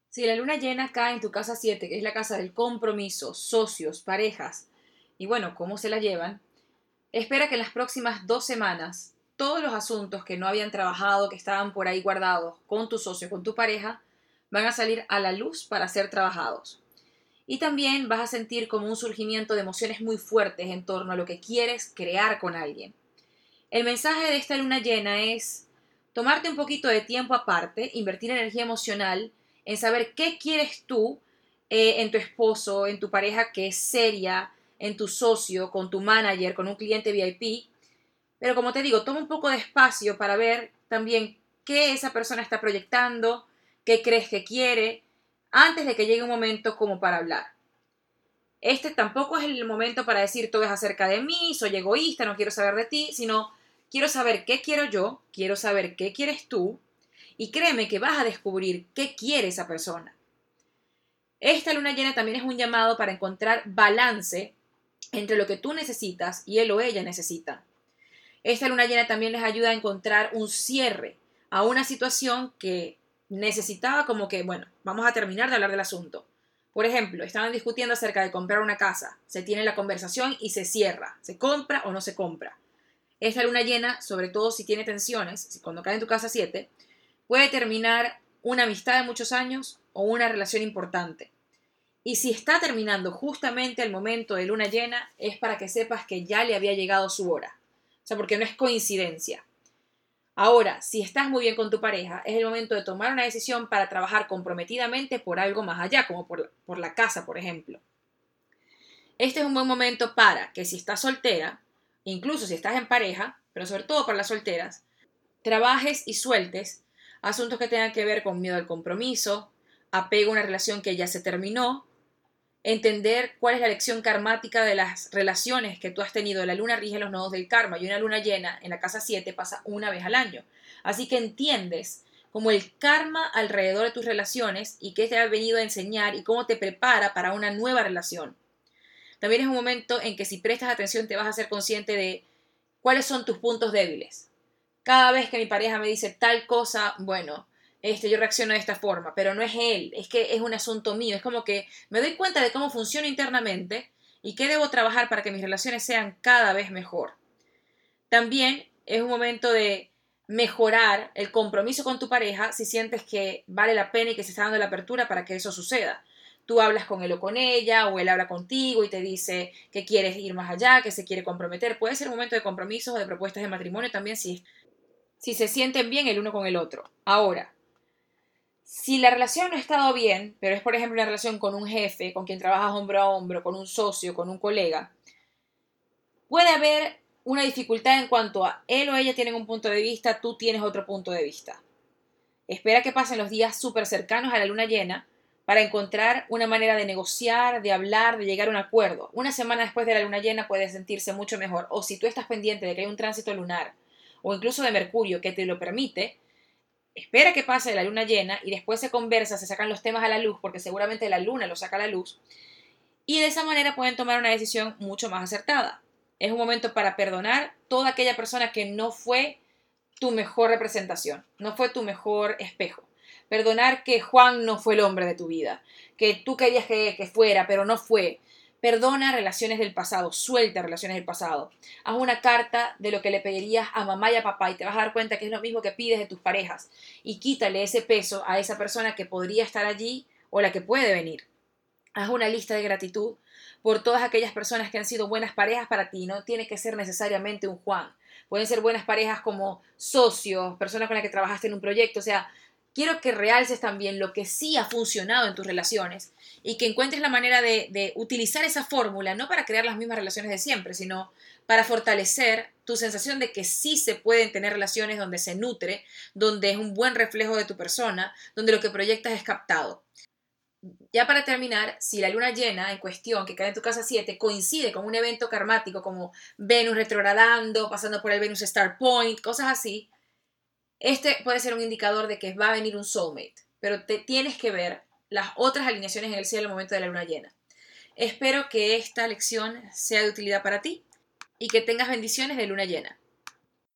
Si la luna llena cae en tu casa 7, que es la casa del compromiso, socios, parejas, y bueno, cómo se la llevan, espera que en las próximas 2 semanas todos los asuntos que no habían trabajado, que estaban por ahí guardados con tu socio, con tu pareja, van a salir a la luz para ser trabajados. Y también vas a sentir como un surgimiento de emociones muy fuertes en torno a lo que quieres crear con alguien. El mensaje de esta luna llena es tomarte un poquito de tiempo aparte, invertir energía emocional en saber qué quieres tú en tu esposo, en tu pareja que es seria, en tu socio, con tu manager, con un cliente VIP. Pero como te digo, toma un poco de espacio para ver también qué esa persona está proyectando, qué crees que quiere, antes de que llegue un momento como para hablar. Este tampoco es el momento para decir todo es acerca de mí, soy egoísta, no quiero saber de ti, sino quiero saber qué quiero yo, quiero saber qué quieres tú, y créeme que vas a descubrir qué quiere esa persona. Esta luna llena también es un llamado para encontrar balance entre lo que tú necesitas y él o ella necesita. Esta luna llena también les ayuda a encontrar un cierre a una situación que necesitaba como que, bueno, vamos a terminar de hablar del asunto. Por ejemplo, estaban discutiendo acerca de comprar una casa, se tiene la conversación y se cierra, se compra o no se compra. Esta luna llena, sobre todo si tiene tensiones, cuando cae en tu casa 7, puede terminar una amistad de muchos años o una relación importante. Y si está terminando justamente el momento de luna llena, es para que sepas que ya le había llegado su hora. O sea, porque no es coincidencia. Ahora, si estás muy bien con tu pareja, es el momento de tomar una decisión para trabajar comprometidamente por algo más allá, como por la casa, por ejemplo. Este es un buen momento para que si estás soltera, incluso si estás en pareja, pero sobre todo para las solteras, trabajes y sueltes asuntos que tengan que ver con miedo al compromiso, apego a una relación que ya se terminó, entender cuál es la lección karmática de las relaciones que tú has tenido. La luna rige los nodos del karma y una luna llena en la casa 7 pasa una vez al año. Así que entiendes como el karma alrededor de tus relaciones y qué te ha venido a enseñar y cómo te prepara para una nueva relación. También es un momento en que si prestas atención te vas a ser consciente de cuáles son tus puntos débiles. Cada vez que mi pareja me dice tal cosa, bueno, yo reacciono de esta forma, pero no es él, es que es un asunto mío, es como que me doy cuenta de cómo funciono internamente y qué debo trabajar para que mis relaciones sean cada vez mejor. También es un momento de mejorar el compromiso con tu pareja si sientes que vale la pena y que se está dando la apertura para que eso suceda. Tú hablas con él o con ella, o él habla contigo y te dice que quieres ir más allá, que se quiere comprometer. Puede ser un momento de compromisos o de propuestas de matrimonio también si se sienten bien el uno con el otro. Ahora, si la relación no ha estado bien, pero es por ejemplo una relación con un jefe, con quien trabajas hombro a hombro, con un socio, con un colega, puede haber una dificultad en cuanto a él o ella tienen un punto de vista, tú tienes otro punto de vista. Espera que pasen los días súper cercanos a la luna llena para encontrar una manera de negociar, de hablar, de llegar a un acuerdo. Una semana después de la luna llena puede sentirse mucho mejor. O si tú estás pendiente de que hay un tránsito lunar o incluso de Mercurio que te lo permite, espera que pase la luna llena y después se conversa, se sacan los temas a la luz, porque seguramente la luna lo saca a la luz, y de esa manera pueden tomar una decisión mucho más acertada. Es un momento para perdonar toda aquella persona que no fue tu mejor representación, no fue tu mejor espejo. Perdonar que Juan no fue el hombre de tu vida, que tú querías que fuera, pero no fue. Perdona relaciones del pasado, suelta relaciones del pasado. Haz una carta de lo que le pedirías a mamá y a papá y te vas a dar cuenta que es lo mismo que pides de tus parejas. Y quítale ese peso a esa persona que podría estar allí o la que puede venir. Haz una lista de gratitud por todas aquellas personas que han sido buenas parejas para ti. No tiene que ser necesariamente un Juan. Pueden ser buenas parejas como socios, personas con las que trabajaste en un proyecto. O sea, quiero que realces también lo que sí ha funcionado en tus relaciones y que encuentres la manera de utilizar esa fórmula, no para crear las mismas relaciones de siempre, sino para fortalecer tu sensación de que sí se pueden tener relaciones donde se nutre, donde es un buen reflejo de tu persona, donde lo que proyectas es captado. Ya para terminar, si la luna llena en cuestión que cae en tu casa 7 coincide con un evento karmático como Venus retrogradando, pasando por el Venus Star Point, cosas así, este puede ser un indicador de que va a venir un soulmate, pero te tienes que ver las otras alineaciones en el cielo al momento de la luna llena. Espero que esta lección sea de utilidad para ti y que tengas bendiciones de luna llena.